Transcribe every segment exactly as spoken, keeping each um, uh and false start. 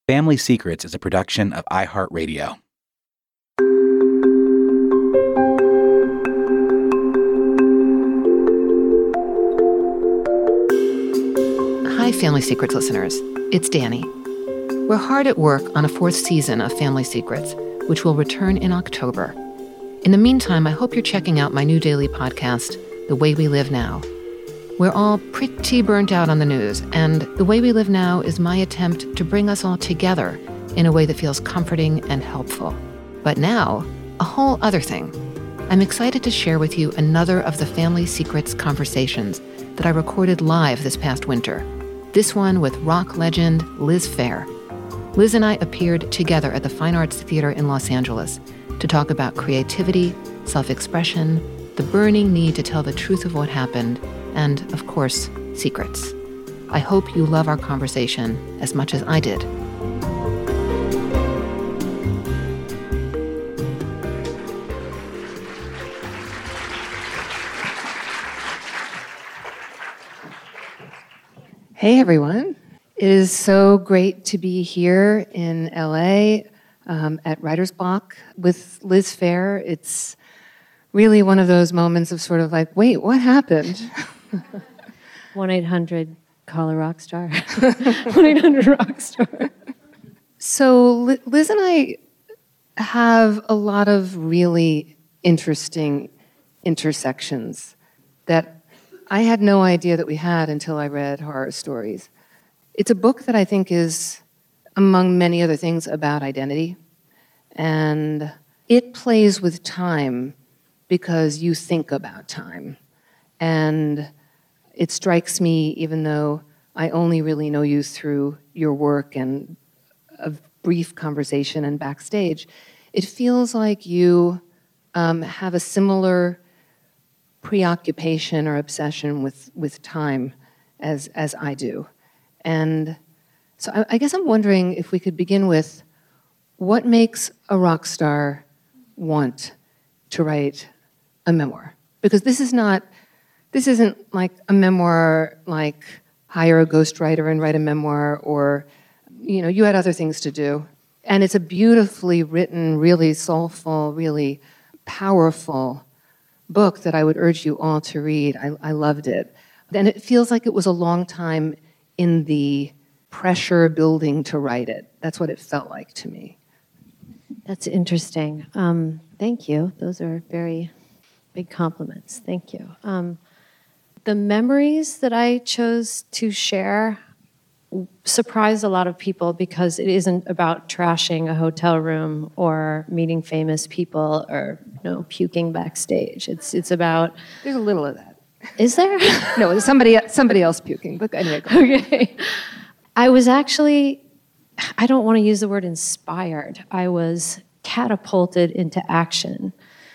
Family Secrets is a production of iHeartRadio. Hi, Family Secrets listeners. It's Danny. We're hard at work on a fourth season of Family Secrets, which will return in October. In the meantime, I hope you're checking out my new daily podcast, The Way We Live Now. We're all pretty burnt out on the news, and The Way We Live Now is my attempt to bring us all together in a way that feels comforting and helpful. But now, a whole other thing. I'm excited to share with you another of the Family Secrets conversations that I recorded live this past winter. This one with rock legend Liz Phair. Liz and I appeared together at the Fine Arts Theater in Los Angeles to talk about creativity, self-expression, the burning need to tell the truth of what happened, and, of course, secrets. I hope you love our conversation as much as I did. Hey, everyone. It is so great to be here in L A um, at Writer's Block with Liz Phair. It's really one of those moments of sort of like, wait, what happened? one eight hundred call a rock star. one eight hundred rock star. So Liz and I have a lot of really interesting intersections that I had no idea that we had until I read Horror Stories. It's a book that I think is, among many other things, about identity. And it plays with time because you think about time. And it strikes me, even though I only really know you through your work and a brief conversation and backstage, it feels like you um, have a similar preoccupation or obsession with, with time as, as I do. And so I, I guess I'm wondering if we could begin with what makes a rock star want to write a memoir? Because this is not, this isn't like a memoir like hire a ghostwriter and write a memoir, or, you know, you had other things to do. And it's a beautifully written, really soulful, really powerful book that I would urge you all to read. I, I loved it. And it feels like it was a long time in the pressure building to write it. That's what it felt like to me. That's interesting. Um, thank you. Those are very big compliments. Thank you. Um, the memories that I chose to share surprised a lot of people because it isn't about trashing a hotel room or meeting famous people or, you know, puking backstage. It's it's about... There's a little of that. Is there? No, there's somebody somebody else puking. But anyway, go ahead. Okay. I was actually, I don't want to use the word inspired. I was catapulted into action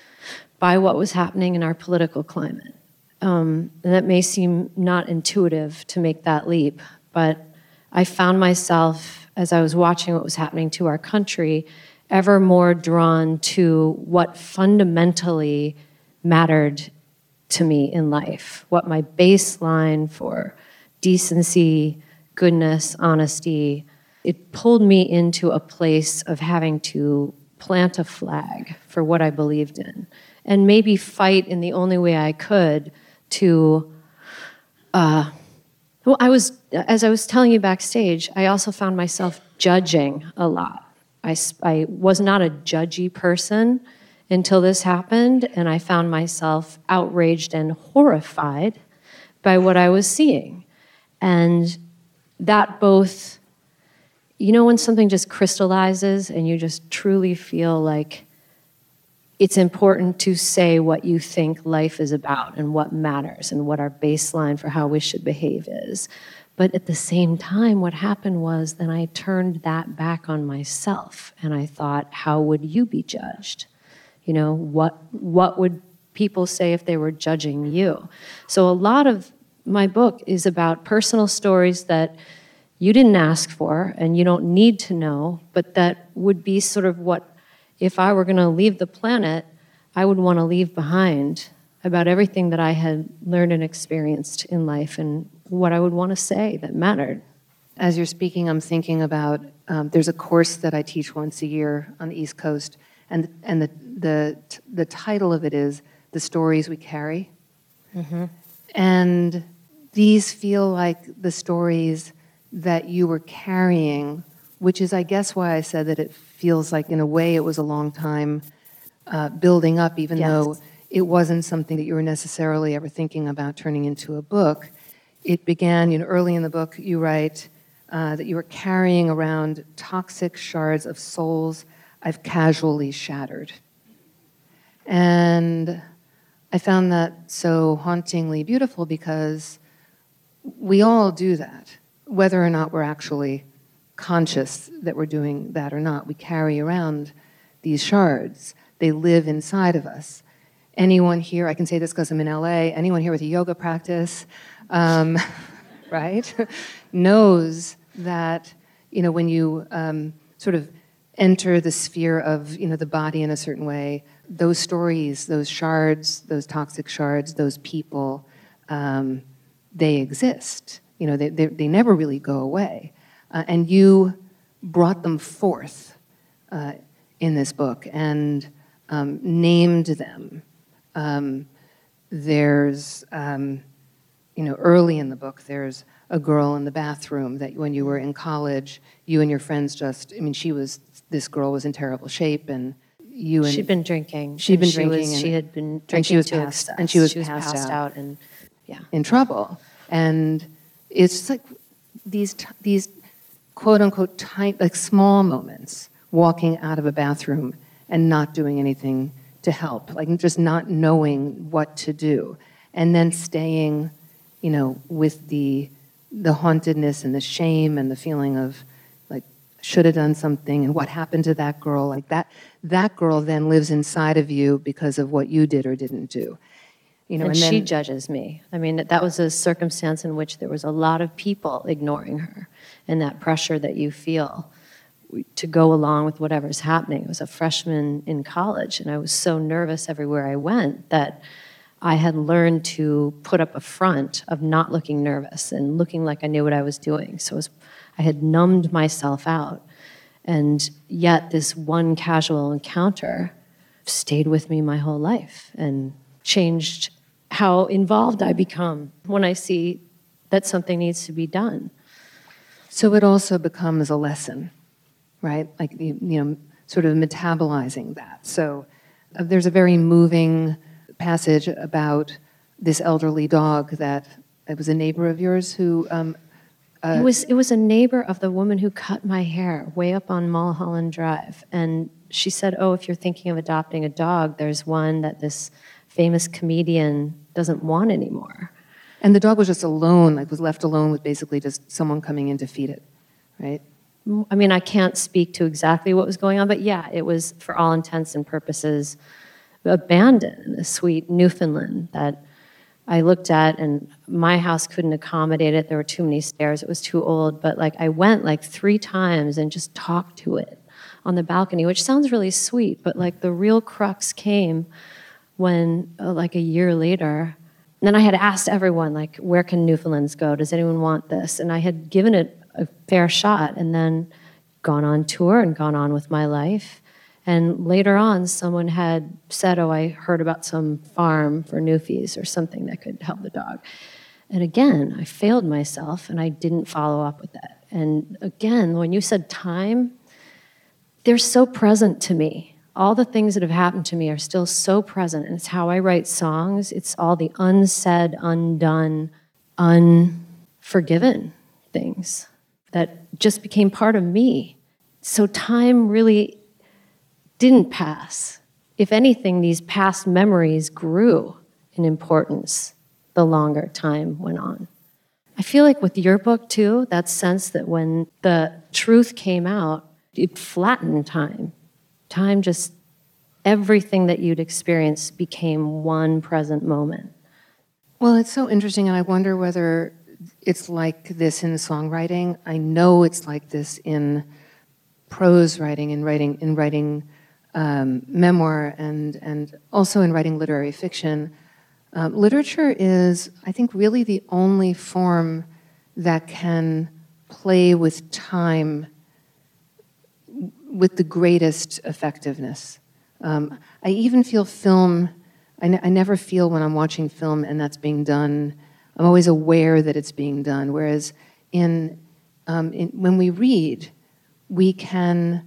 by what was happening in our political climate. Um, and that may seem not intuitive to make that leap, but I found myself, as I was watching what was happening to our country, ever more drawn to what fundamentally mattered to me in life, what my baseline for decency, goodness, honesty. It pulled me into a place of having to plant a flag for what I believed in, and maybe fight in the only way I could to, uh, well, I was, as I was telling you backstage, I also found myself judging a lot. I, I was not a judgy person until this happened, and I found myself outraged and horrified by what I was seeing. And that both, you know, when something just crystallizes and you just truly feel like it's important to say what you think life is about and what matters and what our baseline for how we should behave is. But at the same time, what happened was then I turned that back on myself and I thought, how would you be judged? You know, what what would people say if they were judging you? So a lot of my book is about personal stories that you didn't ask for and you don't need to know, but that would be sort of what, if I were going to leave the planet, I would want to leave behind about everything that I had learned and experienced in life and what I would want to say that mattered. as you're speaking, I'm thinking about, um, there's a course that I teach once a year on the East Coast, and and the the the title of it is The Stories We Carry. Mm-hmm. And these feel like the stories that you were carrying, which is, I guess, why I said that it feels like, in a way, it was a long time uh, building up, even Yes. though it wasn't something that you were necessarily ever thinking about turning into a book. It began, you know, early in the book, you write uh, that you were carrying around toxic shards of souls I've casually shattered. And I found that so hauntingly beautiful because we all do that, whether or not we're actually conscious that we're doing that or not. We carry around these shards. They live inside of us. Anyone here, I can say this because I'm in L A, anyone here with a yoga practice, um, right, knows that, you know, when you um, sort of enter the sphere of, you know, the body in a certain way, those stories, those shards, those toxic shards, those people, um, they exist. You know, they, they, they never really go away. Uh, and you brought them forth uh, in this book and um, named them. Um, there's, um, you know, early in the book, there's a girl in the bathroom that when you were in college, you and your friends just, I mean, she was, this girl was in terrible shape, and you and... She'd been drinking. She'd been she drinking. Was, and, she had been drinking and she was to passed, excess. And she was, she was passed, passed out, out and, yeah. in trouble. And it's just like these, t- these quote-unquote, tight, like small moments, walking out of a bathroom and not doing anything to help, like just not knowing what to do, and then staying, you know, with the the hauntedness and the shame and the feeling of, like, should have done something, and what happened to that girl, like that. That girl then lives inside of you because of what you did or didn't do, you know. And, And, she then, judges me. I mean, that was a circumstance in which there was a lot of people ignoring her, and that pressure that you feel to go along with whatever's happening. I was a freshman in college, and I was so nervous everywhere I went that I had learned to put up a front of not looking nervous and looking like I knew what I was doing. So it was, I had numbed myself out. And yet this one casual encounter stayed with me my whole life and changed how involved I become when I see that something needs to be done. so it also becomes a lesson, right? Like, you, you know, sort of metabolizing that. So uh, there's a very moving passage about this elderly dog that it was a neighbor of yours who... Um, uh, it was it was a neighbor of the woman who cut my hair way up on Mulholland Drive. And she said, oh, if you're thinking of adopting a dog, there's one that this famous comedian doesn't want anymore. And the dog was just alone, like was left alone with basically just someone coming in to feed it, right? I mean, I can't speak to exactly what was going on, but yeah, it was, for all intents and purposes, abandoned, a sweet Newfoundland that I looked at, and my house couldn't accommodate it. There were too many stairs. It was too old. But like I went like three times and just talked to it on the balcony, which sounds really sweet, but like the real crux came when, uh, like a year later, and then I had asked everyone, like, where can Newfoundlands go? Does anyone want this? And I had given it a fair shot, and then gone on tour and gone on with my life. And later on, someone had said, oh, I heard about some farm for Newfies or something that could help the dog. And again, I failed myself, and I didn't follow up with that. And again, when you said time, they're so present to me. All the things that have happened to me are still so present, and it's how I write songs. It's all the unsaid, undone, unforgiven things that just became part of me. So time really didn't pass. If anything, these past memories grew in importance the longer time went on. I feel like with your book too, that sense that when the truth came out, it flattened time. Time just, everything that you'd experienced became one present moment. Well, it's so interesting, and I wonder whether it's like this in songwriting. I know it's like this in prose writing, in writing, in writing um, memoir, and and also in writing literary fiction. Um, literature is, I think, really the only form that can play with time with the greatest effectiveness. Um, I even feel film, I, n- I never feel when I'm watching film and that's being done, I'm always aware that it's being done, whereas in, um, in when we read, we can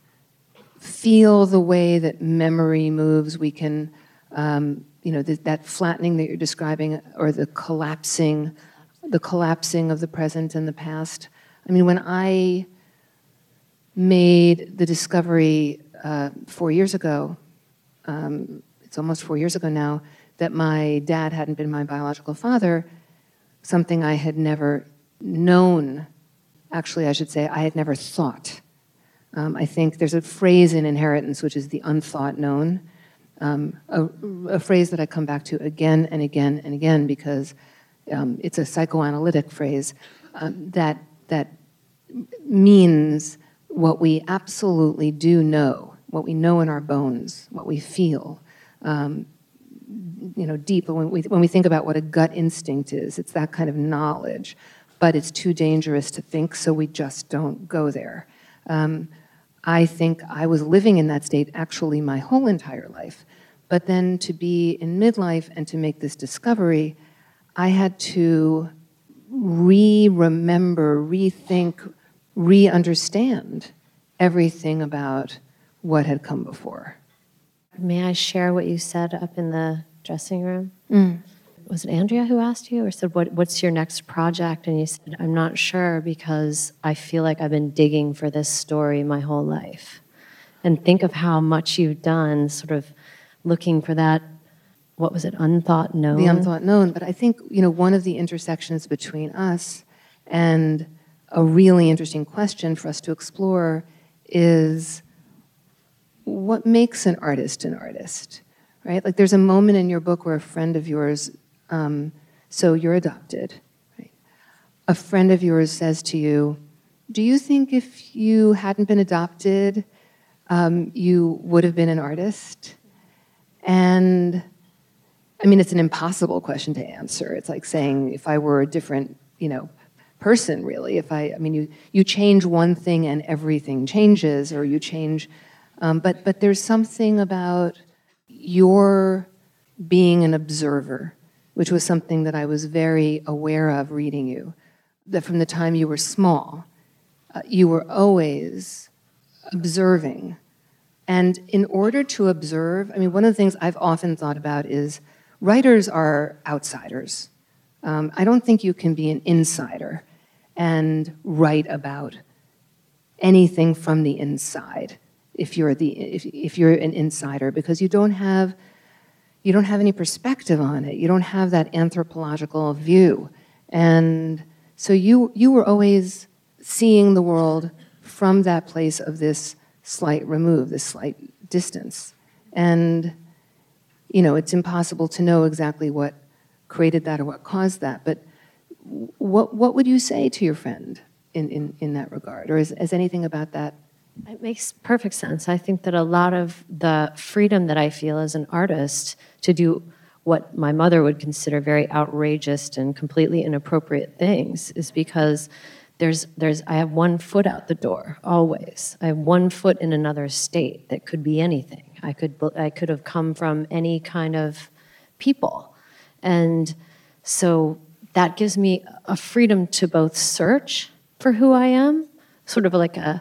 feel the way that memory moves, we can, um, you know, th- that flattening that you're describing, or the collapsing, the collapsing of the present and the past. I mean, when I made the discovery uh, four years ago, um, it's almost four years ago now, that my dad hadn't been my biological father, something I had never known, actually I should say, I had never thought. Um, I think there's a phrase in inheritance which is the unthought known, um, a, a phrase that I come back to again and again and again because um, it's a psychoanalytic phrase um, that, that means what we absolutely do know, what we know in our bones, what we feel, um, you know, deep. When we, when we think about what a gut instinct is, it's that kind of knowledge, but it's too dangerous to think, so we just don't go there. Um, I think I was living in that state actually my whole entire life, but then to be in midlife and to make this discovery, I had to re-remember, rethink, re-understand everything about what had come before. May I share what you said up in the dressing room? Mm. Was it Andrea who asked you or said, what, what's your next project? And you said, I'm not sure because I feel like I've been digging for this story my whole life. And think of how much you've done sort of looking for that, what was it, unthought known? The unthought known. But I think, you know, one of the intersections between us and a really interesting question for us to explore is what makes an artist an artist, right? Like there's a moment in your book where a friend of yours, um, so you're adopted, right? A friend of yours says to you, do you think if you hadn't been adopted, um, you would have been an artist? And I mean, it's an impossible question to answer. It's like saying if I were a different, you know, person, really. If I, I mean, you, you change one thing and everything changes, or you change, um, but but there's something about your being an observer, which was something that I was very aware of reading you, that from the time you were small, uh, you were always observing. And in order to observe, I mean, one of the things I've often thought about is writers are outsiders. Um, I don't think you can be an insider and write about anything from the inside if you're the if, if you're an insider, because you don't have you don't have any perspective on it. You don't have that anthropological view, and so you you were always seeing the world from that place of this slight remove, this slight distance, and you know it's impossible to know exactly what created that or what caused that, but what what would you say to your friend in, in, in that regard? Or is, is anything about that? It makes perfect sense. I think that a lot of the freedom that I feel as an artist to do what my mother would consider very outrageous and completely inappropriate things is because there's there's I have one foot out the door always. I have one foot in another state that could be anything. I could I could have come from any kind of people. And so that gives me a freedom to both search for who I am, sort of like a,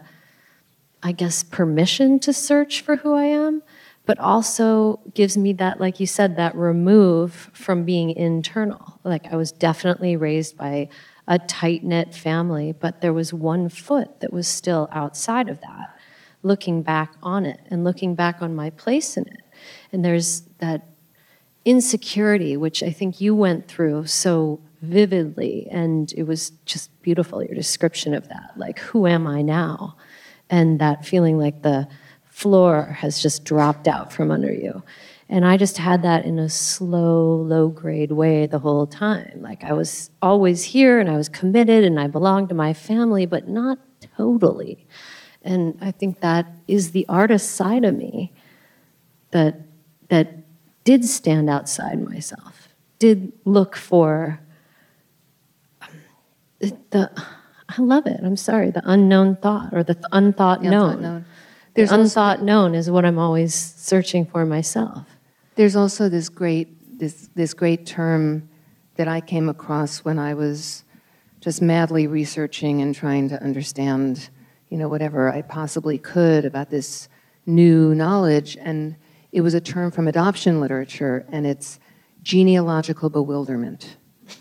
I guess, permission to search for who I am, but also gives me that, like you said, that remove from being internal. Like I was definitely raised by a tight-knit family, but there was one foot that was still outside of that, looking back on it and looking back on my place in it. And there's that insecurity, which I think you went through so vividly, and it was just beautiful, your description of that, like, who am I now? And that feeling like the floor has just dropped out from under you. And I just had that in a slow, low-grade way the whole time. Like I was always here, and I was committed, and I belonged to my family, but not totally. And I think that is the artist side of me that that did stand outside myself, did look for the, I love it. I'm sorry. The unknown thought or the th- unthought The known. unthought known. There's There's also- unthought known is what I'm always searching for myself. There's also this great this this great term that I came across when I was just madly researching and trying to understand, you know, whatever I possibly could about this new knowledge, and it was a term from adoption literature, and it's genealogical bewilderment.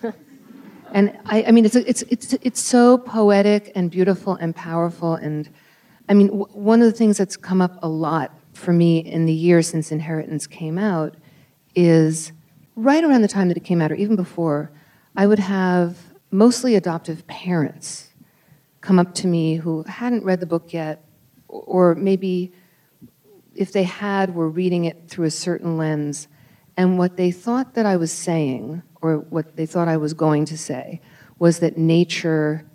And I, I mean, it's it's it's it's so poetic and beautiful and powerful, and I mean, w- one of the things that's come up a lot for me in the years since Inheritance came out is right around the time that it came out, or even before, I would have mostly adoptive parents come up to me who hadn't read the book yet, or maybe if they had, were reading it through a certain lens, and what they thought that I was saying, or what they thought I was going to say, was that nature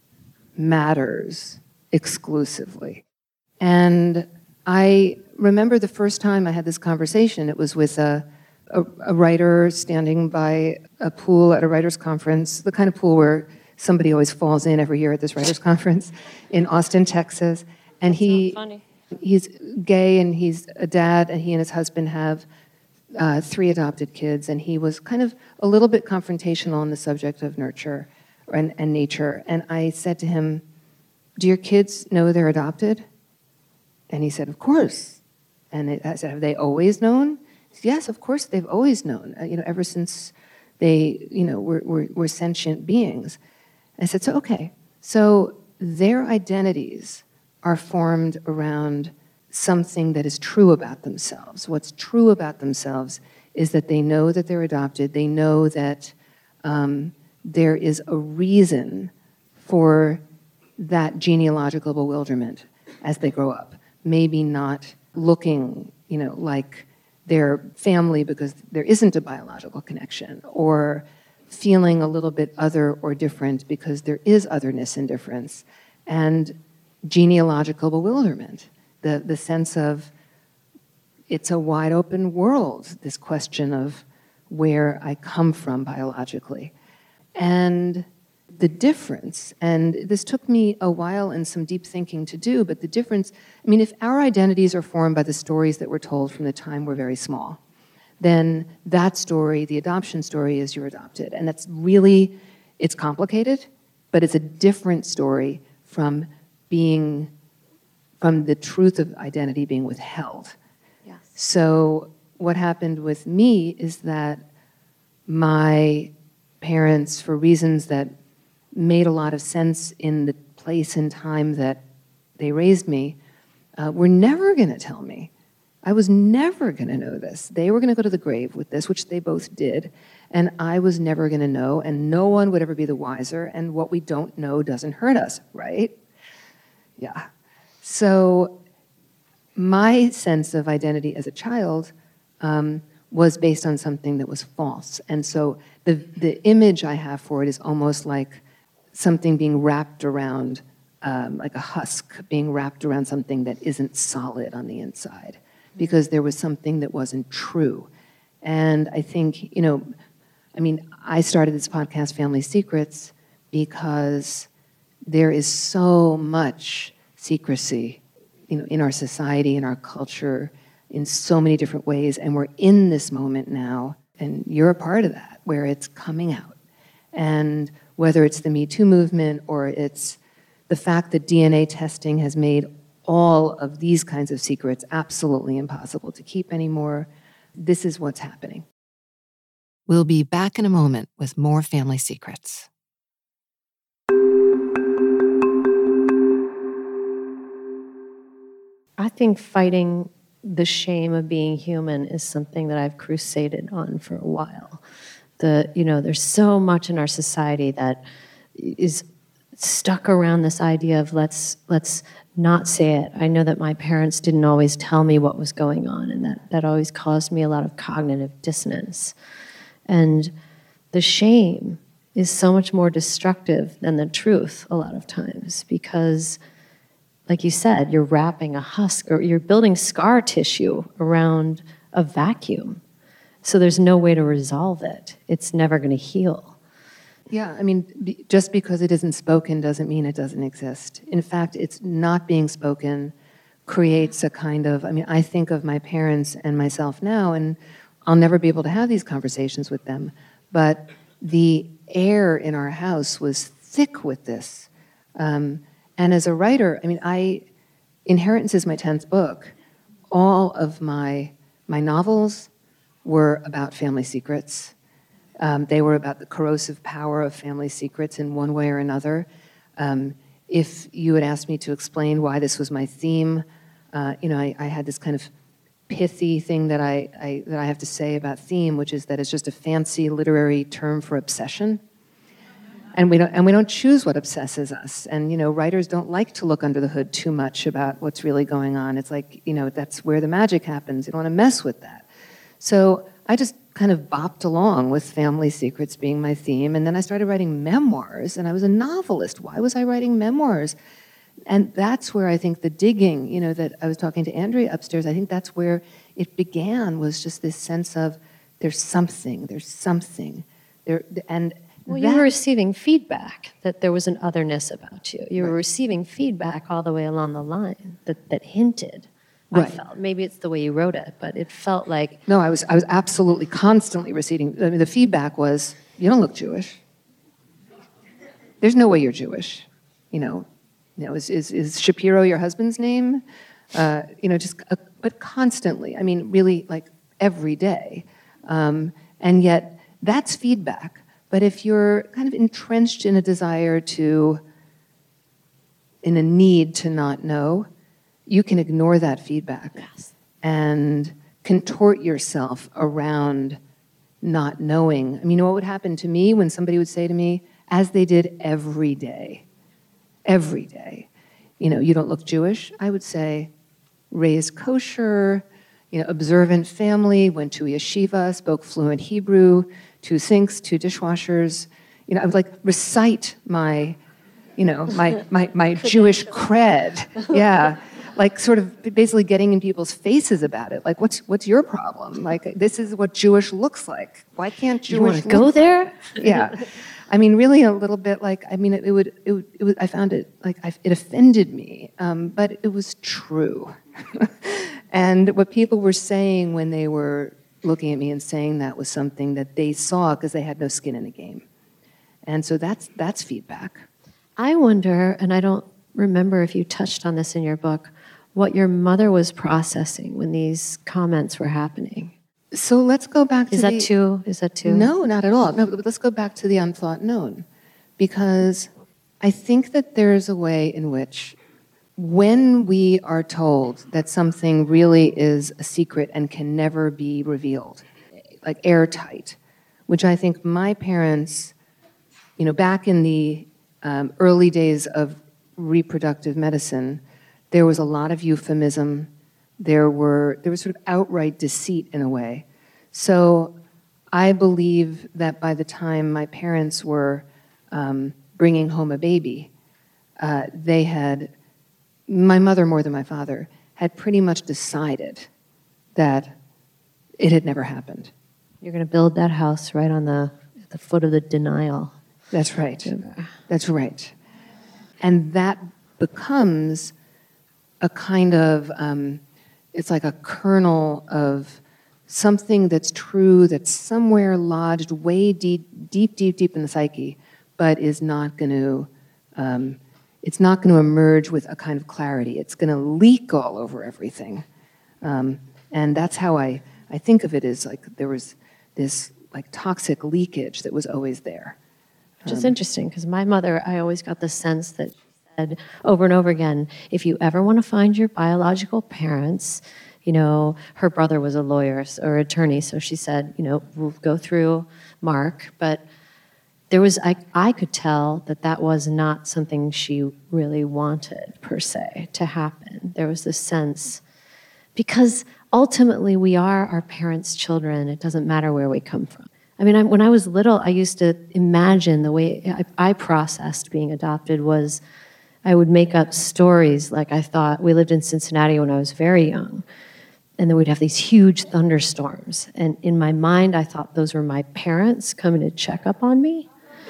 matters exclusively. And I remember the first time I had this conversation, it was with a, a, a writer standing by a pool at a writer's conference, the kind of pool where somebody always falls in every year at this writer's conference in Austin, Texas. And he, funny. he's gay and he's a dad, and he and his husband have uh, three adopted kids. And he was kind of a little bit confrontational on the subject of nurture and, and nature. And I said to him, "Do your kids know they're adopted?" And he said, "Of course." And I said, "Have they always known?" He said, "Yes, of course, they've always known, uh, you know, ever since they, you know, were, were, were sentient beings." I said, "So, okay, so their identities are formed around something that is true about themselves. What's true about themselves is that they know that they're adopted. They know that um, there is a reason for that genealogical bewilderment as they grow up. Maybe not looking, you know, like their family because there isn't a biological connection, or feeling a little bit other or different because there is otherness and difference, and genealogical bewilderment, the, the sense of it's a wide open world, this question of where I come from biologically. And the difference, and this took me a while and some deep thinking to do, but the difference, I mean, if our identities are formed by the stories that were told from the time we're very small, then that story, the adoption story, is you're adopted. And that's really, it's complicated, but it's a different story from being, from the truth of identity being withheld. Yes. So what happened with me is that my parents, for reasons that made a lot of sense in the place and time that they raised me, uh, were never going to tell me. I was never going to know this. They were going to go to the grave with this, which they both did, and I was never going to know, and no one would ever be the wiser, and what we don't know doesn't hurt us, right? Yeah. So my sense of identity as a child um, was based on something that was false, and so the the image I have for it is almost like something being wrapped around, um, like a husk being wrapped around something that isn't solid on the inside, because there was something that wasn't true. And I think, you know, I mean, I started this podcast, Family Secrets, because there is so much secrecy, you know, in our society, in our culture, in so many different ways, and we're in this moment now, and you're a part of that, where it's coming out. And whether it's the Me Too movement or it's the fact that D N A testing has made all of these kinds of secrets absolutely impossible to keep anymore, this is what's happening. We'll be back in a moment with more Family Secrets. I think fighting the shame of being human is something that I've crusaded on for a while. The, you know, there's so much in our society that is stuck around this idea of let's let's not say it. I know that my parents didn't always tell me what was going on, and that, that always caused me a lot of cognitive dissonance. And the shame is so much more destructive than the truth a lot of times, because, like you said, you're wrapping a husk, or you're building scar tissue around a vacuum. So there's no way to resolve it. It's never going to heal. Yeah, I mean, be, just because it isn't spoken doesn't mean it doesn't exist. In fact, it's not being spoken creates a kind of, I mean, I think of my parents and myself now, and I'll never be able to have these conversations with them, but the air in our house was thick with this. Um, and as a writer, I mean, I, Inheritance is my tenth book. All of my, my novels were about family secrets. Um, they were about the corrosive power of family secrets in one way or another. Um, if you had asked me to explain why this was my theme, uh, you know, I, I had this kind of pithy thing that I, I that I have to say about theme, which is that it's just a fancy literary term for obsession, and we don't and we don't choose what obsesses us. And you know, writers don't like to look under the hood too much about what's really going on. It's like, you know, that's where the magic happens. You don't want to mess with that. So I just kind of bopped along with family secrets being my theme, and then I started writing memoirs, and I was a novelist. Why was I writing memoirs? And that's where I think the digging, you know, that I was talking to Andrea upstairs, I think that's where it began, was just this sense of there's something, there's something. There, and Well, that, you were receiving feedback that there was an otherness about you. You were Right. receiving feedback all the way along the line that, that hinted. I Right. felt. Maybe it's the way you wrote it, but it felt like, No, I was I was absolutely constantly receiving. I mean, the feedback was, "You don't look Jewish. There's no way you're Jewish." You know, you know, is is, is Shapiro your husband's name? Uh, you know, just uh, but constantly. I mean, really, like every day. Um, and yet, that's feedback. But if you're kind of entrenched in a desire to, in a need to not know, you can ignore that feedback yes. and contort yourself around not knowing. I mean, you know what would happen to me when somebody would say to me, as they did every day, every day, you know, you don't look Jewish? I would say, raised kosher, you know, observant family, went to yeshiva, spoke fluent Hebrew, two sinks, two dishwashers. You know, I would like recite my, you know, my, my, my Jewish cred. Yeah. Like sort of basically getting in people's faces about it. Like, what's what's your problem? Like, this is what Jewish looks like. Why can't Jewish You want to go look- there? Yeah. I mean, really a little bit like, I mean, it, it would, it would, it would, I found it, like, I, it offended me, um, but it was true. And what people were saying when they were looking at me and saying that was something that they saw because they had no skin in the game. And so that's that's feedback. I wonder, and I don't remember if you touched on this in your book, what your mother was processing when these comments were happening. So let's go back to Is that the, too? Is that too? No, not at all. No, but let's go back to the unthought known. Because I think that there's a way in which when we are told that something really is a secret and can never be revealed, like airtight, which I think my parents, you know, back in the um, early days of reproductive medicine, there was a lot of euphemism. There were there was sort of outright deceit in a way. So I believe that by the time my parents were um, bringing home a baby, uh, they had, my mother more than my father, had pretty much decided that it had never happened. You're going to build that house right on the, the foot of the denial. That's right. That's right. And that becomes a kind of, um, it's like a kernel of something that's true, that's somewhere lodged way deep, deep, deep, deep in the psyche, but is not going to, um, it's not going to emerge with a kind of clarity. It's going to leak all over everything. Um, and that's how I, I think of it, as like there was this like toxic leakage that was always there. Which is interesting, because my mother, I always got the sense that she said over and over again, if you ever want to find your biological parents, you know, her brother was a lawyer or attorney, so she said, you know, we'll go through Mark, but there was, I, I could tell that that was not something she really wanted, per se, to happen. There was this sense, because ultimately we are our parents' children, it doesn't matter where we come from. I mean, I, when I was little, I used to imagine the way I, I processed being adopted was I would make up stories like I thought, we lived in Cincinnati when I was very young, and then we'd have these huge thunderstorms. And in my mind, I thought those were my parents coming to check up on me.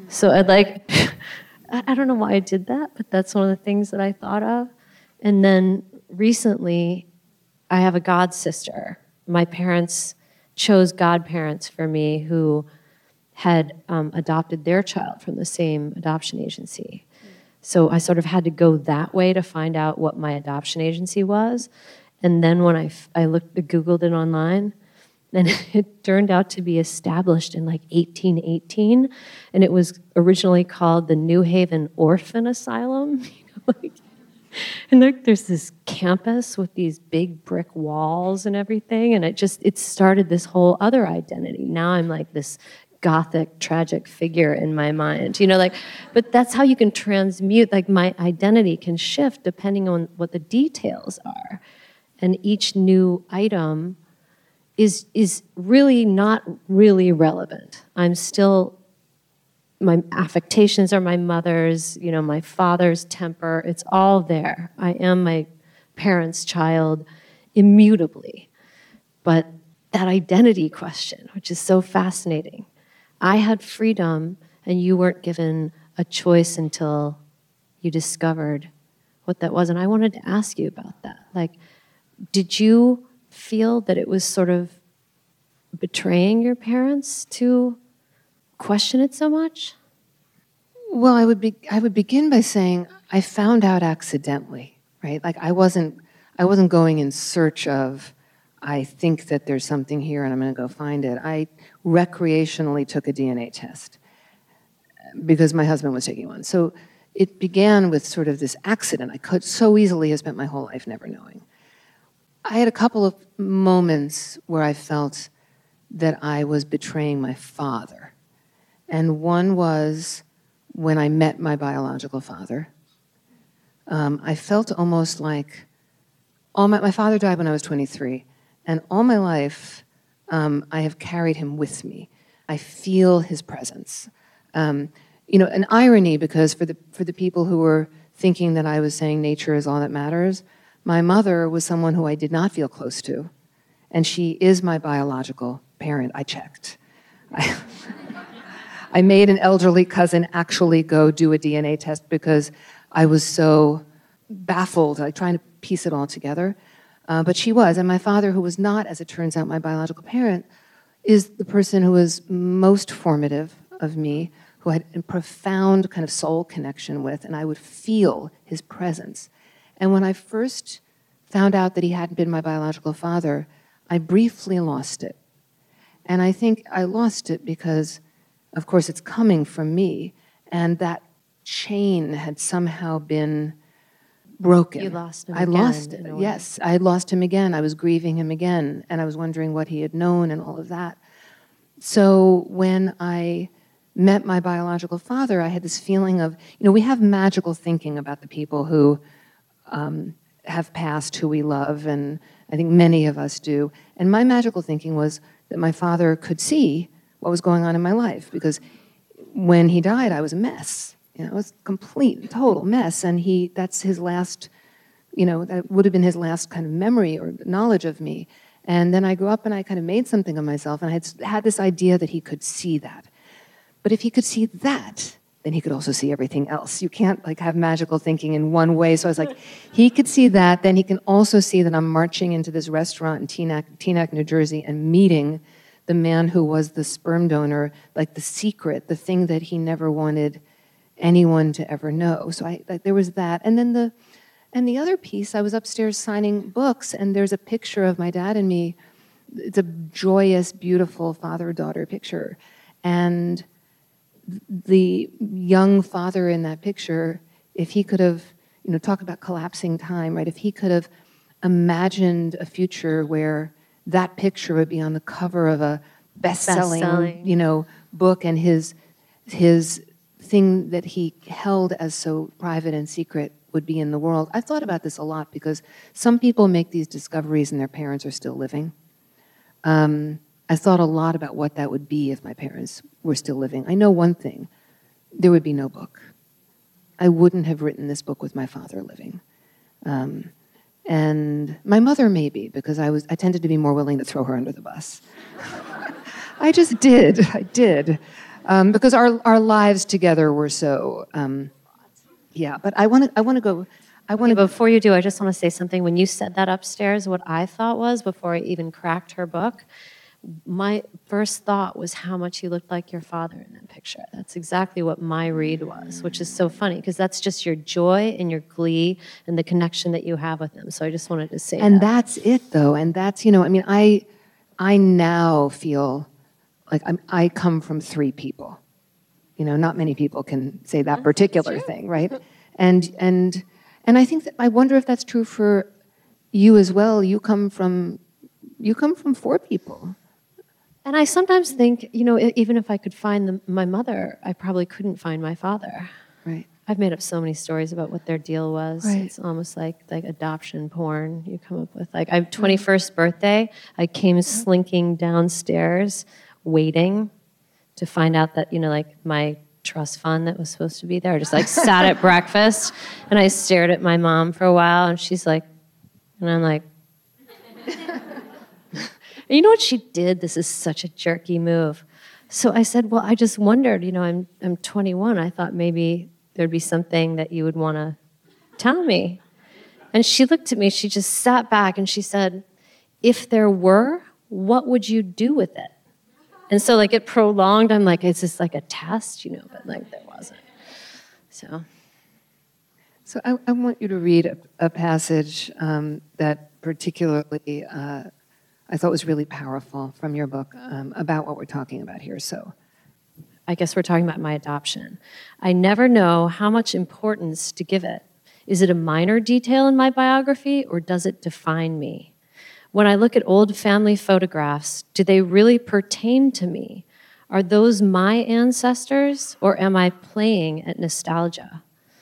So I'd like, I I don't know why I did that, but that's one of the things that I thought of. And then recently, I have a god sister. My parents chose godparents for me who had um, adopted their child from the same adoption agency. So I sort of had to go that way to find out what my adoption agency was. And then when I, f- I looked, Googled it online, and it turned out to be established in like eighteen eighteen, and it was originally called the New Haven Orphan Asylum. You know, like, and there, there's this campus with these big brick walls and everything, and it just, it started this whole other identity. Now I'm like this gothic, tragic figure in my mind, you know, like, but that's how you can transmute, like my identity can shift depending on what the details are. And each new item is is really not really relevant. I'm still, my affectations are my mother's, you know, my father's temper, it's all there. I am my parents' child immutably. But that identity question, which is so fascinating, I had freedom and you weren't given a choice until you discovered what that was. And I wanted to ask you about that. Like, did you feel that it was sort of betraying your parents to question it so much? Well, I would be, I would begin by saying I found out accidentally, right? Like I wasn't I wasn't going in search of, I think that there's something here and I'm going to go find it. I recreationally took a D N A test because my husband was taking one. So it began with sort of this accident. I could so easily have spent my whole life never knowing. I had a couple of moments where I felt that I was betraying my father. And one was when I met my biological father. Um, I felt almost like, all my, my father died when I was twenty-three, and all my life um, I have carried him with me. I feel his presence. Um, you know, an irony, because for the for the people who were thinking that I was saying nature is all that matters, my mother was someone who I did not feel close to, and she is my biological parent. I checked. I, I made an elderly cousin actually go do a D N A test because I was so baffled, like trying to piece it all together. Uh, but she was, and my father, who was not, as it turns out, my biological parent, is the person who was most formative of me, who I had a profound kind of soul connection with, and I would feel his presence. And when I first found out that he hadn't been my biological father, I briefly lost it. And I think I lost it because, of course, it's coming from me, and that chain had somehow been broken. You lost him I again, lost it, in a way. yes. I had lost him again. I was grieving him again, and I was wondering what he had known and all of that. So when I met my biological father, I had this feeling of, you know, we have magical thinking about the people who um, have passed, who we love, and I think many of us do. And my magical thinking was that my father could see what was going on in my life, because when he died, I was a mess. You know, it was a complete, total mess, and he, that's his last, you know, that would have been his last kind of memory or knowledge of me. And then I grew up and I kind of made something of myself, and I had had this idea that he could see that. But if he could see that, then he could also see everything else. You can't like have magical thinking in one way. So I was like, he could see that, then he can also see that I'm marching into this restaurant in Teaneck, Teaneck, New Jersey, and meeting the man who was the sperm donor, like the secret, the thing that he never wanted anyone to ever know. So I, like, there was that. And then the, and the other piece, I was upstairs signing books, and there's a picture of my dad and me. It's a joyous, beautiful father-daughter picture. And the young father in that picture, if he could have, you know, talk about collapsing time, right? If he could have imagined a future where that picture would be on the cover of a best-selling, Best-selling. you know, book, and his his thing that he held as so private and secret would be in the world. I've thought about this a lot because some people make these discoveries and their parents are still living. Um, I thought a lot about what that would be if my parents were still living. I know one thing, there would be no book. I wouldn't have written this book with my father living. Um, and my mother maybe, because I was I tended to be more willing to throw her under the bus. I just did, I did. um, because our our lives together were so. Um, yeah, but I want to I want to go. I want Okay, to. before you do, I just want to say something. When you said that upstairs, what I thought was, before I even cracked her book, my first thought was how much you looked like your father in that picture. That's exactly what my read was, which is so funny because that's just your joy and your glee and the connection that you have with him. So I just wanted to say And that. that's it, though. And that's, you know, I mean, I, I now feel like I'm, I come from three people. You know, not many people can say that particular thing, right? And and and I think that I wonder if that's true for you as well. You come from, you come from four people. And I sometimes think, you know, e- even if I could find the, my mother, I probably couldn't find my father. Right. I've made up so many stories about what their deal was. Right. It's almost like like adoption porn you come up with. Like, I'm twenty-first birthday, I came slinking downstairs, waiting to find out that, you know, like my trust fund that was supposed to be there, just like sat at breakfast, and I stared at my mom for a while, and she's like, and I'm like, and you know what she did? This is such a jerky move. So I said, well, I just wondered, you know, I'm I'm twenty-one. I thought maybe there'd be something that you would want to tell me. And she looked at me, she just sat back and she said, if there were, what would you do with it? And so like it prolonged. I'm like, is this like a test? You know, but like there wasn't. So. So I, I want you to read a, a passage um, that particularly uh, I thought was really powerful from your book um, about what we're talking about here. So, I guess we're talking about my adoption. I never know how much importance to give it. Is it a minor detail in my biography, or does it define me? When I look at old family photographs, do they really pertain to me? Are those my ancestors, or am I playing at nostalgia?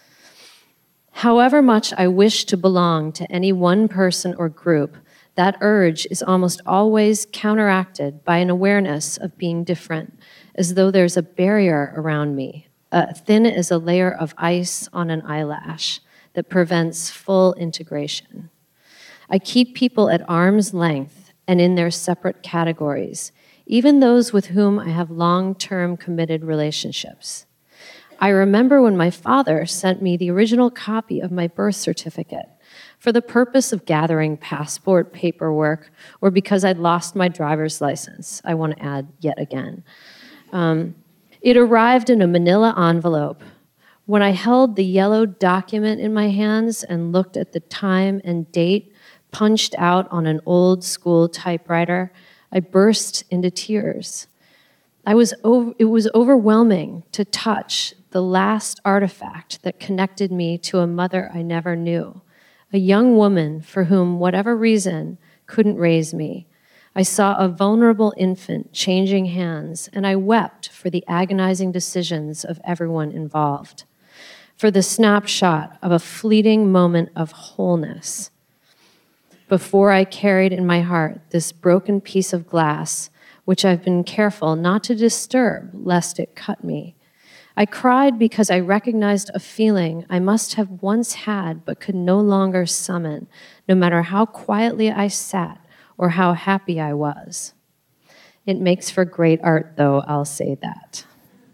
However much I wish to belong to any one person or group, that urge is almost always counteracted by an awareness of being different, as though there's a barrier around me, uh, thin as a layer of ice on an eyelash that prevents full integration. I keep people at arm's length and in their separate categories, even those with whom I have long-term committed relationships. I remember when my father sent me the original copy of my birth certificate for the purpose of gathering passport paperwork or because I'd lost my driver's license. I want to add yet again. Um, it arrived in a manila envelope. When I held the yellow document in my hands and looked at the time and date punched out on an old school typewriter, I burst into tears. I was over, it was overwhelming to touch the last artifact that connected me to a mother I never knew, a young woman for whom whatever reason couldn't raise me. I saw a vulnerable infant changing hands, and I wept for the agonizing decisions of everyone involved, for the snapshot of a fleeting moment of wholeness. Before I carried in my heart this broken piece of glass, which I've been careful not to disturb lest it cut me. I cried because I recognized a feeling I must have once had but could no longer summon, no matter how quietly I sat or how happy I was. It makes for great art, though, I'll say that.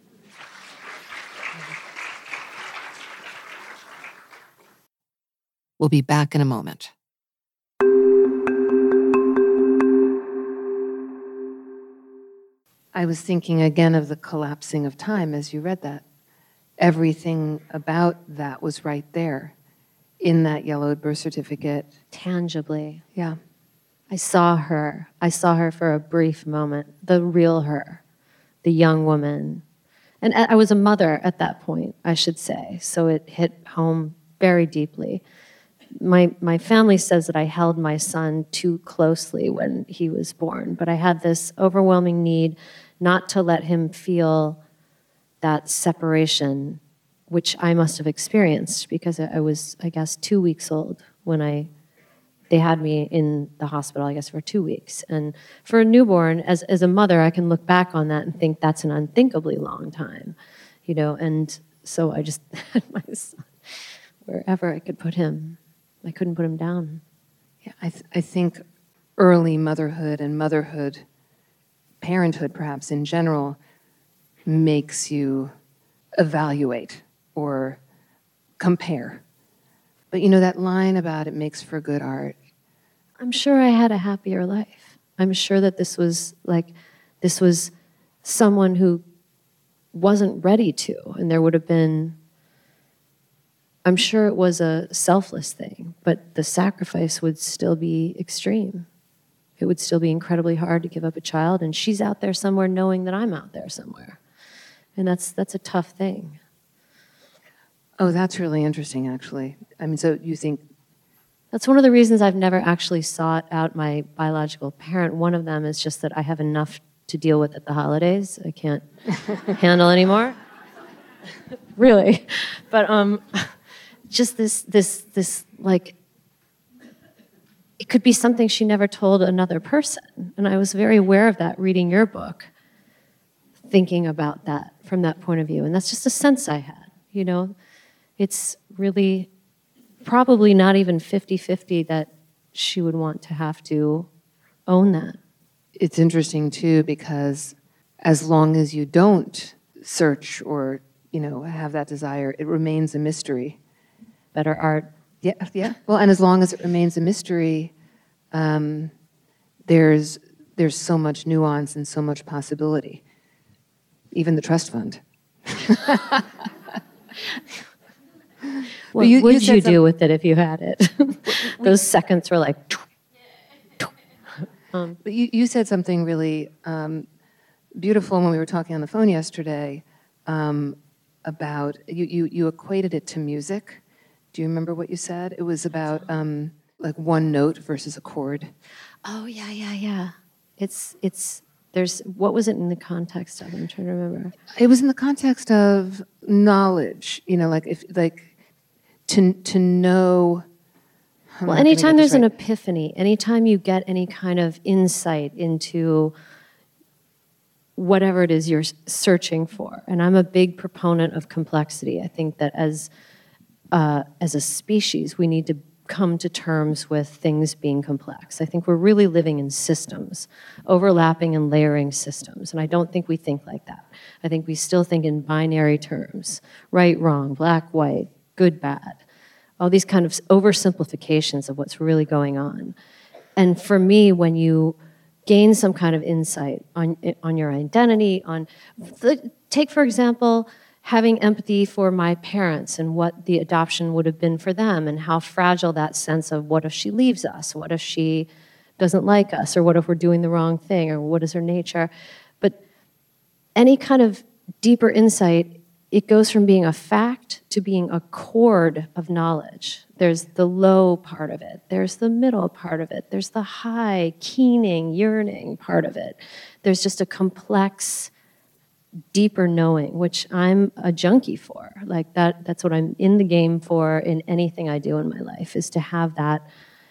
We'll be back in a moment. I was thinking again of the collapsing of time as you read that. Everything about that was right there in that yellowed birth certificate. Tangibly. Yeah. I saw her. I saw her for a brief moment, the real her, the young woman. And I was a mother at that point, I should say, so it hit home very deeply. My my family says that I held my son too closely when he was born, but I had this overwhelming need not to let him feel that separation, which I must have experienced because I was, I guess, two weeks old when I they had me in the hospital, I guess, for two weeks. And for a newborn, as as a mother, I can look back on that and think that's an unthinkably long time, you know. And so I just had my son wherever I could put him. I couldn't put him down. Yeah, I, th- I think early motherhood and motherhood, parenthood perhaps in general, makes you evaluate or compare. But you know, that line about it makes for good art. I'm sure I had a happier life. I'm sure that this was like, this was someone who wasn't ready to, and there would have been, I'm sure it was a selfless thing, but the sacrifice would still be extreme. It would still be incredibly hard to give up a child, and she's out there somewhere knowing that I'm out there somewhere. And that's that's a tough thing. Oh, that's really interesting, actually. I mean, so you think... That's one of the reasons I've never actually sought out my biological parent. One of them is just that I have enough to deal with at the holidays. I can't handle anymore. Really. But um, just this, this, this, like, it could be something she never told another person. And I was very aware of that reading your book, thinking about that from that point of view. And that's just a sense I had, you know? It's really probably not even fifty-fifty that she would want to have to own that. It's interesting, too, because as long as you don't search or, you know, have that desire, it remains a mystery. Better art. Yeah, yeah. Well, and as long as it remains a mystery, um, there's there's so much nuance and so much possibility. Even the trust fund. What you, would you, you, some... do with it if you had it? Those seconds were like... um, but you, you said something really um, beautiful when we were talking on the phone yesterday um, about, you, you, you equated it to music. Do you remember what you said? It was about um, like one note versus a chord. Oh, yeah, yeah, yeah. It's, it's, there's, what was it in the context of? I'm trying to remember. It was in the context of knowledge, you know, like, if, like, to, to know. I'm well, anytime anytime there's right. an epiphany, anytime you get any kind of insight into whatever it is you're searching for, and I'm a big proponent of complexity. I think that as uh, as a species, we need to come to terms with things being complex. I think we're really living in systems, overlapping and layering systems, and I don't think we think like that. I think we still think in binary terms, right, wrong, black, white, good, bad, all these kind of oversimplifications of what's really going on. And for me, when you gain some kind of insight on, on your identity, on, take for example, having empathy for my parents and what the adoption would have been for them and how fragile that sense of what if she leaves us, what if she doesn't like us, or what if we're doing the wrong thing, or what is her nature. But any kind of deeper insight, it goes from being a fact to being a chord of knowledge. There's the low part of it. There's the middle part of it. There's the high, keening, yearning part of it. There's just a complex, deeper knowing, which I'm a junkie for. Like that, that's what I'm in the game for in anything I do in my life, is to have that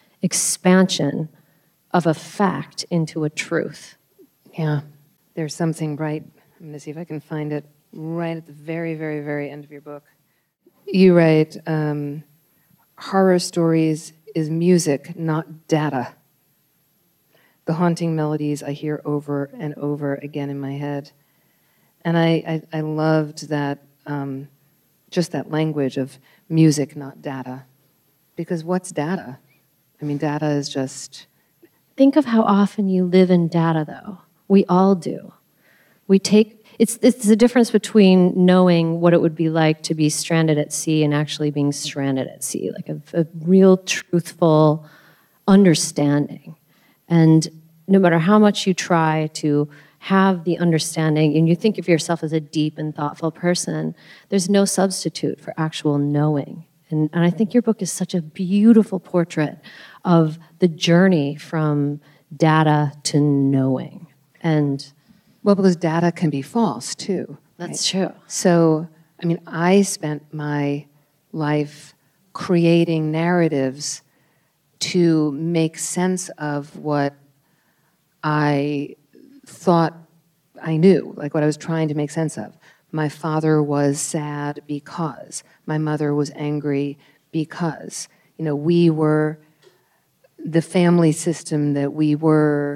expansion of a fact into a truth. Yeah, there's something right, I'm going to see if I can find it, right at the very, very, very end of your book. You write, um, horror stories is music, not data. The haunting melodies I hear over and over again in my head. And I, I, I loved that, um, just that language of music, not data. Because what's data? I mean, data is just... Think of how often you live in data, though. We all do. We take, it's, it's the difference between knowing what it would be like to be stranded at sea and actually being stranded at sea, like a, a real truthful understanding. And no matter how much you try to have the understanding, and you think of yourself as a deep and thoughtful person, there's no substitute for actual knowing. And, and I think your book is such a beautiful portrait of the journey from data to knowing. And well, because data can be false, too. That's right? true. So, I mean, I spent my life creating narratives to make sense of what I thought I knew, like what I was trying to make sense of. My father was sad because. My mother was angry because. You know, we were the family system that we were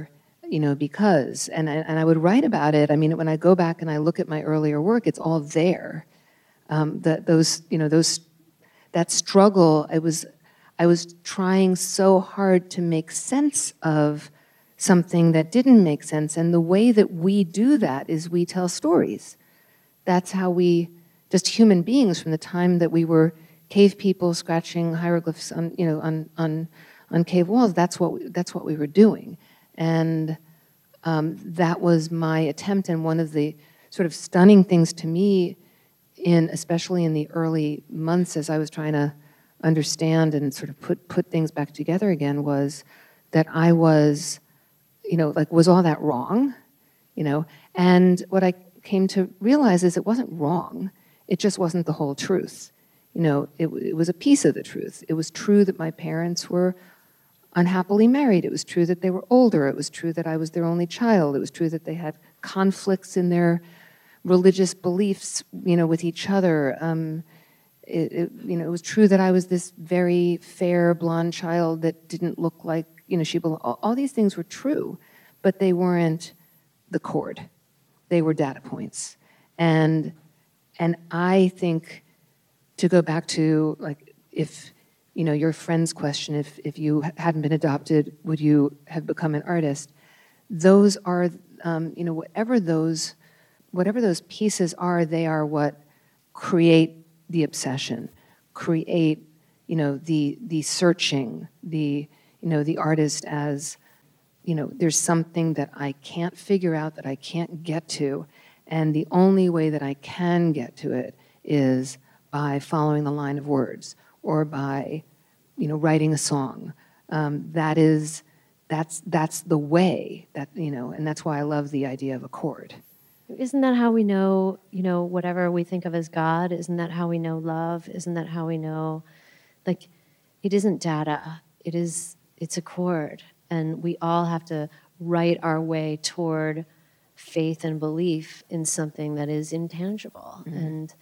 you know, because, and, and I would write about it. I mean, when I go back and I look at my earlier work, it's all there. Um, that those, you know, those, that struggle, I was, I was trying so hard to make sense of something that didn't make sense. And the way that we do that is we tell stories. That's how we, just human beings from the time that we were cave people scratching hieroglyphs on, you know, on, on, on cave walls, that's what, we, that's what we were doing. And um, that was my attempt, and one of the sort of stunning things to me, in especially in the early months as I was trying to understand and sort of put, put things back together again, was that I was, you know, like, was all that wrong? You know, and what I came to realize is it wasn't wrong, it just wasn't the whole truth. You know, it, it was a piece of the truth. It was true that my parents were unhappily married. It was true that they were older. It was true that I was their only child. It was true that they had conflicts in their religious beliefs, you know, with each other. Um, it, it, you know, it was true that I was this very fair blonde child that didn't look like, you know, she belonged. All, all these things were true, but they weren't the chord. They were data points. And, and I think, to go back to, like, if, you know, your friend's question, if, if you hadn't been adopted, would you have become an artist? Those are, um, you know, whatever those, whatever those pieces are, they are what create the obsession, create, you know, the the searching, the, you know, the artist as, you know, there's something that I can't figure out, that I can't get to, and the only way that I can get to it is by following the line of words, or by, you know, writing a song. Um, that is, that's that's the way that, you know, and that's why I love the idea of a chord. Isn't that how we know, you know, whatever we think of as God? Isn't that how we know love? Isn't that how we know, like, it isn't data. It is, it's a chord, and we all have to write our way toward faith and belief in something that is intangible. Mm-hmm. And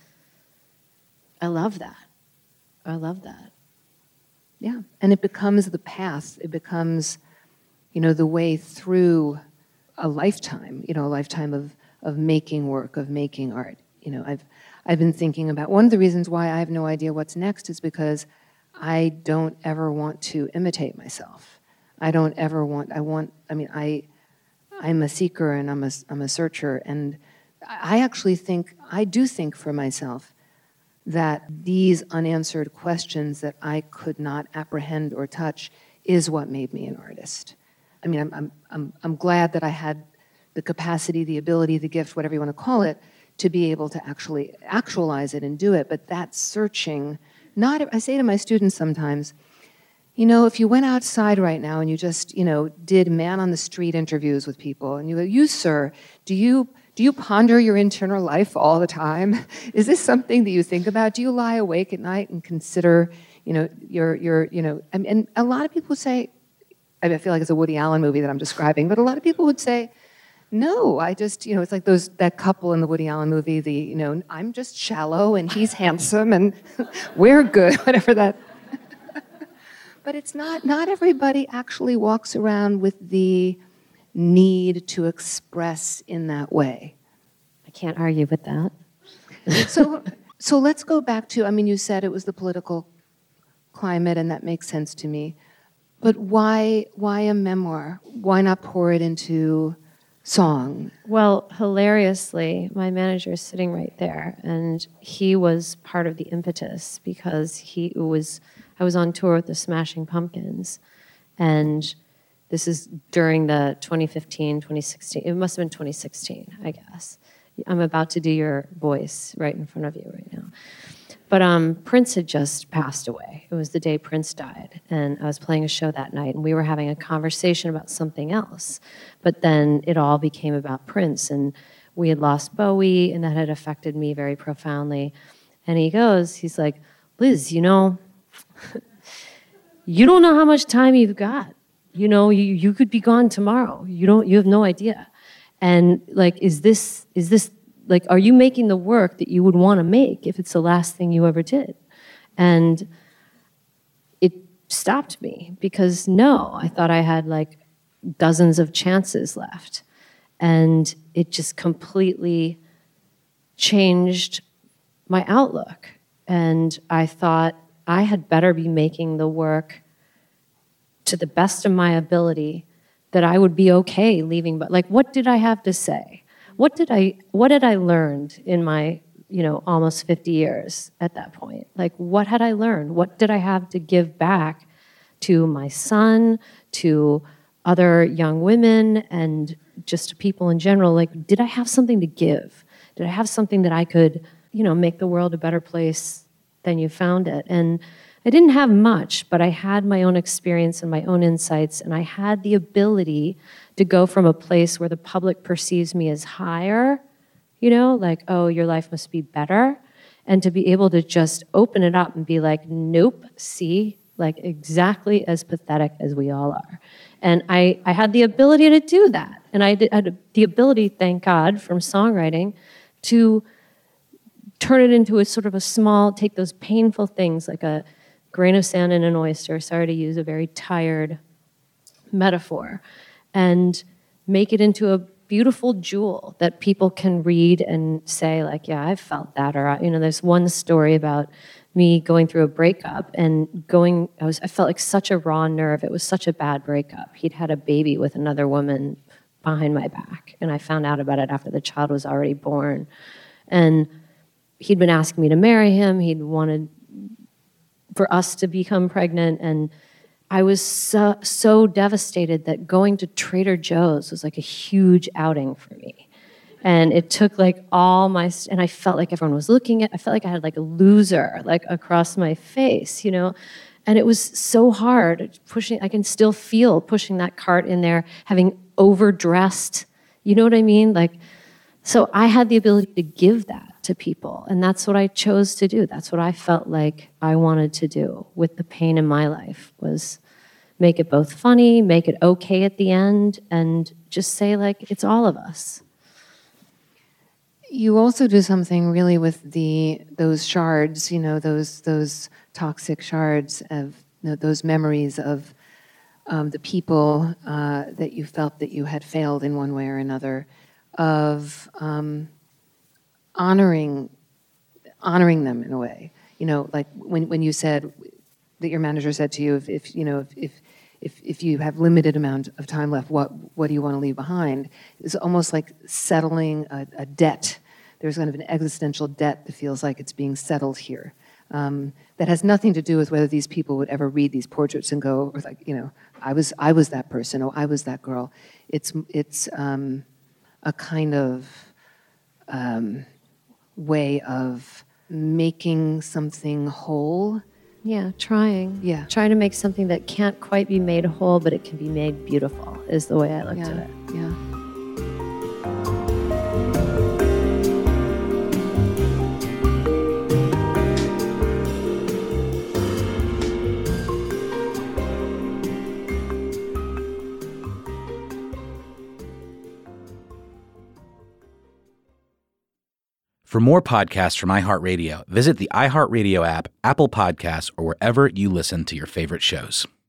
I love that. I love that. Yeah, and it becomes the path. It becomes, you know, the way through a lifetime, you know, a lifetime of, of making work, of making art. You know, I've, I've been thinking about, one of the reasons why I have no idea what's next is because I don't ever want to imitate myself. I don't ever want, I want, I mean, I, I'm a seeker and I'm a, I'm a searcher, and I actually think, I do think for myself, that these unanswered questions that I could not apprehend or touch is what made me an artist. I mean, I'm, I'm, I'm, I'm glad that I had the capacity, the ability, the gift, whatever you want to call it, to be able to actually actualize it and do it. But that searching, not, I say to my students sometimes, you know, if you went outside right now and you just, you know, did man on the street interviews with people, and you go, you, sir, do you, Do you ponder your internal life all the time? Is this something that you think about? Do you lie awake at night and consider, you know, your, your, you know, and, and a lot of people would say, I mean, I feel like it's a Woody Allen movie that I'm describing, but a lot of people would say, no, I just, you know, it's like those, that couple in the Woody Allen movie, the, you know, I'm just shallow and he's handsome and we're good, whatever that. But it's not, not everybody actually walks around with the need to express in that way. I can't argue with that. so, so let's go back to, I mean, you said it was the political climate, and that makes sense to me. But why, why a memoir? Why not pour it into song? Well, hilariously, my manager is sitting right there, and he was part of the impetus because he was, I was on tour with the Smashing Pumpkins, and this is during the twenty fifteen, twenty sixteen, it must have been twenty sixteen, I guess. I'm about to do your voice right in front of you right now. But um, Prince had just passed away. It was the day Prince died, and I was playing a show that night, and we were having a conversation about something else. But then it all became about Prince, and we had lost Bowie, and that had affected me very profoundly. And he goes, he's like, Liz, you know, you don't know how much time you've got. You know, you, you could be gone tomorrow. You don't, you have no idea. And like, is this, is this, like, are you making the work that you would want to make if it's the last thing you ever did? And it stopped me because no, I thought I had like dozens of chances left. And it just completely changed my outlook. And I thought I had better be making the work to the best of my ability, that I would be okay leaving. But like, what did I have to say? What did I, what had I learned in my, you know, almost fifty years at that point? Like, what had I learned? What did I have to give back to my son, to other young women, and just to people in general? Like, did I have something to give? Did I have something that I could, you know, make the world a better place than you found it? And I didn't have much, but I had my own experience and my own insights, and I had the ability to go from a place where the public perceives me as higher, you know, like, oh, your life must be better, and to be able to just open it up and be like, nope, see, like exactly as pathetic as we all are. And I, I had the ability to do that. And I did, had the ability, thank God, from songwriting to turn it into a sort of a small, take those painful things like a grain of sand in an oyster, sorry to use a very tired metaphor, and make it into a beautiful jewel that people can read and say like, yeah, I've felt that. Or, you know, there's one story about me going through a breakup and going, I was, I felt like such a raw nerve. It was such a bad breakup. He'd had a baby with another woman behind my back, and I found out about it after the child was already born. And he'd been asking me to marry him. He'd wanted for us to become pregnant, and I was so, so devastated that going to Trader Joe's was like a huge outing for me. And it took like all my, and I felt like everyone was looking at, I felt like I had like a loser like across my face, you know? And it was so hard pushing, I can still feel pushing that cart in there, having overdressed, you know what I mean? Like, so I had the ability to give that to people, and that's what I chose to do. That's what I felt like I wanted to do with the pain in my life, was make it both funny, make it okay at the end, and just say like, it's all of us. You also do something really with the those shards, you know, those those toxic shards of, you know, those memories of um, the people uh, that you felt that you had failed in one way or another, of um, honoring honoring them in a way. You know, like when when you said that your manager said to you, if, if you know if, if if if you have limited amount of time left, what what do you want to leave behind? It's almost like settling a, a debt. There's kind of an existential debt that feels like it's being settled here. Um, that has nothing to do with whether these people would ever read these portraits and go, or like, you know, I was I was that person, or I was that girl. It's it's um, a kind of um, way of making something whole. Yeah, trying. Yeah. Trying to make something that can't quite be made whole, but it can be made beautiful, is the way I looked Yeah. at it. Yeah. For more podcasts from iHeartRadio, visit the iHeartRadio app, Apple Podcasts, or wherever you listen to your favorite shows.